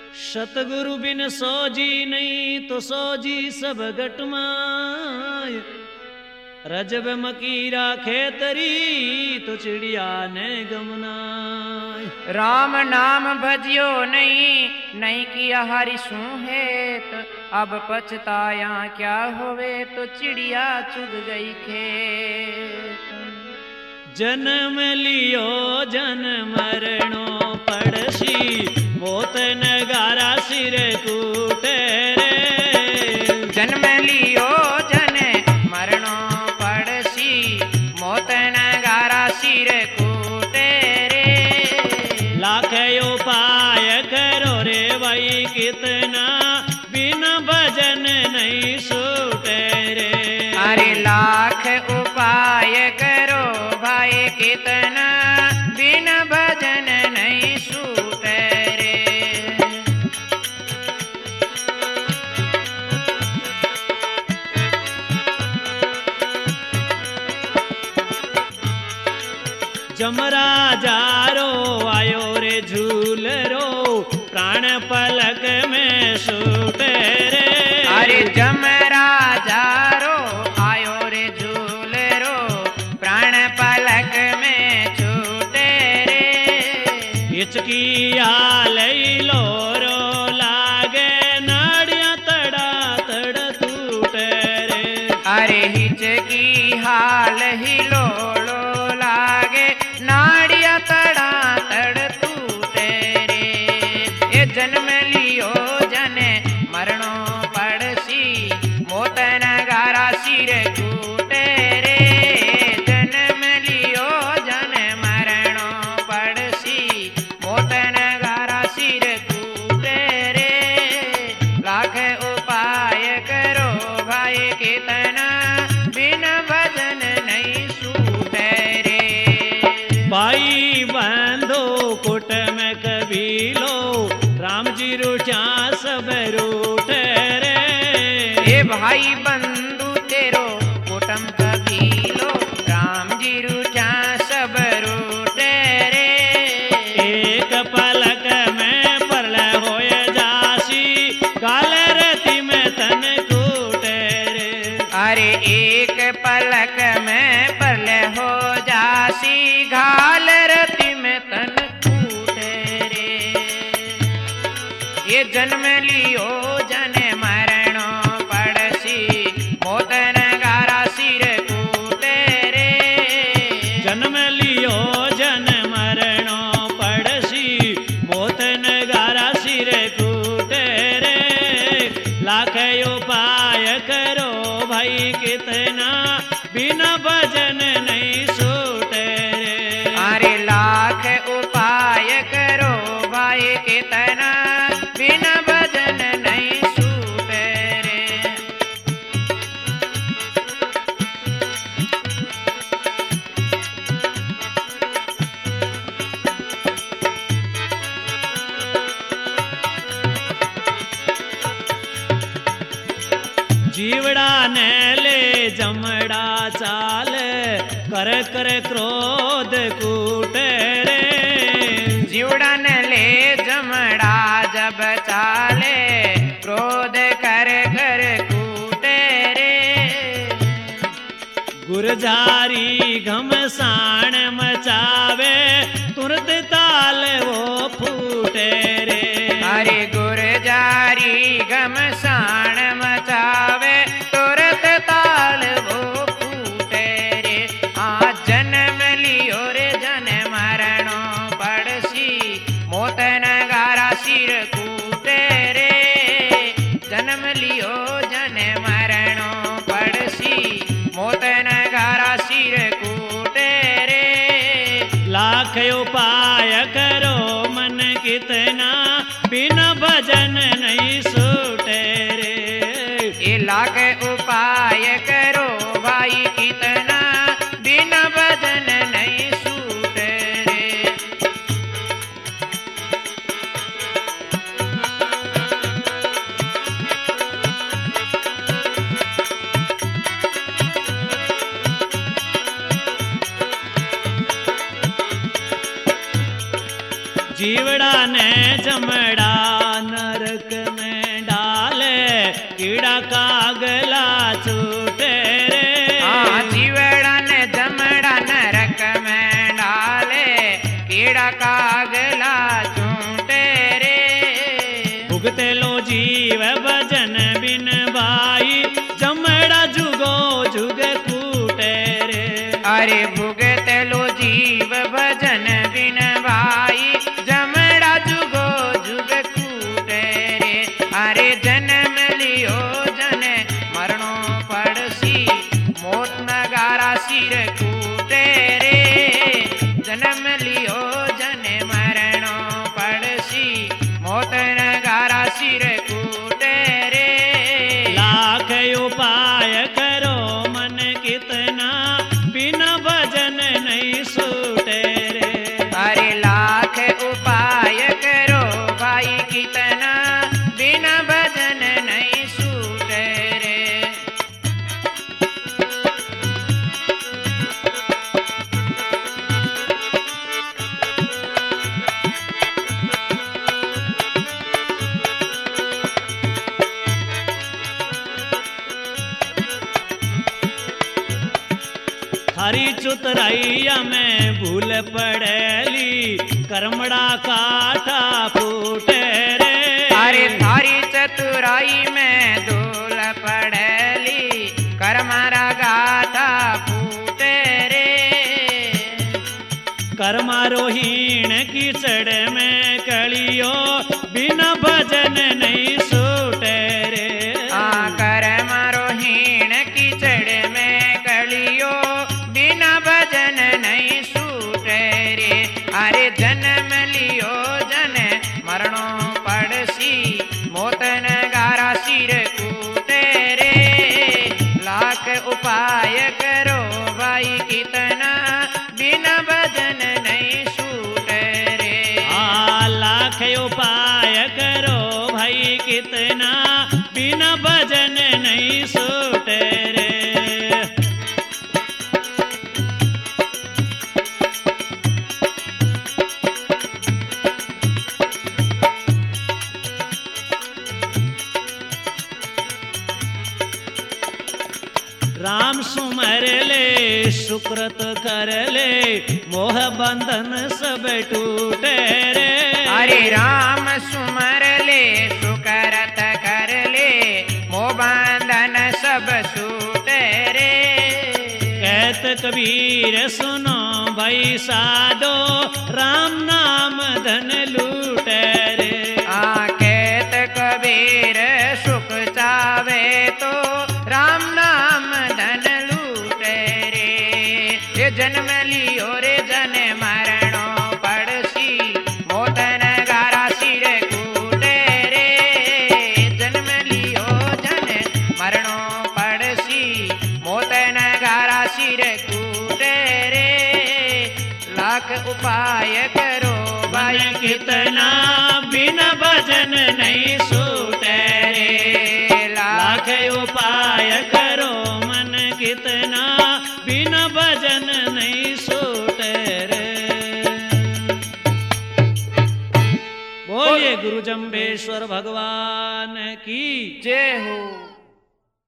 सतगुरु बिन सोजी नहीं तो सोजी सब गटमाय। रजब मकीरा खेतरी तो चिड़िया ने गमनाय। राम नाम भजियो नहीं, नहीं किया हरि सुहेत। अब पछताया क्या होवे तो चिड़िया चुग गई खेत। जन्म लियो जन मरणो पड़सी, मोत नगारा सिर कूटे रे। जन्म लियो जन मरणो पड़सी, मोत नगारा सिर कूटे रे। लाख उपाय करो रे भाई कितना, बिन भजन नहीं छूटे रे। अरे लाख उपाय करो भाई कितना, बिन भजन नहीं छूटे रे। जमराजा रो आयो रे झूल रो, प्राण पलक में छूटे रे। अरे जमराजा रो आयो रे झूल रो, प्राण पलक में छूटे रे। हिचकी हाल लो रो लागे, नाड़ियां तड़ा तड़ टूटे रे। अरे हिचकी हाल ही लोड़ो लागे, नाड़िया तड़ा तड़ टूटे रे। ये जन्म लियो जन मरणो पड़सी, मोत नगारा सिर कूटे रे। जन्म लियो जन मरणो पड़सी, मोत नगारा सिर कूटे रे। लाख उपाय करो भाई कितना, बिन भजन नहीं छूटे रे। भाई बंधो कुट में कबीलो, राम जी रूठा सब रूठे रे। ये भाई बंधु तेरो कुटम कबीलो, राम जी रूठा सब रूठे रे। एक पलक में परलय होय जासी, काल रति में तन कूटे रे। अरे एक पलक में परलय हो जासी, घाल रति में तन कूटे रे। ये जन्म लियो जन मरणो पड़सी, मोत नगारा सिर कूटे रे। जन्म लियो जन मरणो पड़सी, मोत नगारा सिर कूटे रे। लाख उपाय करो भाई कितना, बिना भजन नहीं छूटे रे। अरे लाख उपाय करो भाई कितना, बिना भजन नहीं छूटे रे। जीवड़ा ने ले जमड़ा चाल, कर कर क्रोध कूटे रे। जीवड़न ले जमड़ा जब चाले, क्रोध कर कर कूटे रे। गुरजारी घमसान मचावे, तुरंत ताल वो फूटे रे। अरे गुरजारी घमसान मचावे, तुरत ताल वो फूटे रे। आ जन्म लियो रे जन मरणो पड़सी, मोत नगारा सिर कूटे रे। जन्म लियो जन मरणो पड़सी, मोत नगारा सिर कूटे रे। लाख उपाय करो मन कितना, बिना भजन नहीं छूटे रे। ये लाख उपाय करो भाई कितना, बिना भजन नहीं छूटे रे। जीवड़ा ने जमड़ा न पीड़ा कागला छूटे रे। जीवड़ा ने जमड़ा नरक में डाले, कीड़ा कागला छूटे रे। भुगते लो जीव भजन बिन भाई, जमड़ा जुगो जुग कूटे रे। अरे भुगते लो जीव भजन बिन भाई, जमड़ा जुगो जुग कूटे रे। अरे जन्म लियो जन मरणो पड़सी, मौत नगारा सिर कूटे रे। जन्म लियो जन मरणो पड़सी, मौत नगारा सिर कूटे रे। लाख उपाय करो मन कितना, बिना भजन नहीं सूटे रे। अरे लाख उपाय करो भाई कितना, बिना भजन नहीं सूटे रे। हरी चुतराइया में भूल पड़ेली, करमड़ा काठा फूटे रे। अरे थारी चतुराई में धूल पड़ेली, करमारा गाथा फूटे रे। कर्मारोहीण कीचड़ में कलियो, बिना भजन नहीं सूटे रे। कर्मारोहीण कीचड़ में कलियो, बिना भजन नहीं सूटे रे। अरे जन्म लियो जन मरणो पड़सी, मौत नगारा सिर कूटे रे। लाख उपाय करो भाई कितना, बिना भजन नहीं सूटे रे। लाख उपाय करो भाई कितना, बिना भजन नहीं सूटे रे। राम सुमर ले सुकृत कर ले, मोह बंधन सब टूटे रे। अरे राम सुमर ले सुकरत कर ले, मोह बंधन सब छूटे रे। कहत कबीर सुनो भाई साधो, राम नाम धन लूटे रे। कहत कबीर सुख चावे तो, राम नाम धन लूटे रे। ये जन्म लियो रे जन मरणो पड़सी, मौत नगारा सिर कूटे रे। जन्म लियो जन मरणो पड़सी, मौत नगारा सिर कूटे रे। लाख उपाय करो भाई कितना, बिना भजन नहीं सूटे रे। लाख उपाय करो मन कितना, बिना भजन नहीं सूटे रे। बोलिए गुरु जम्बेश्वर भगवान की जय हो।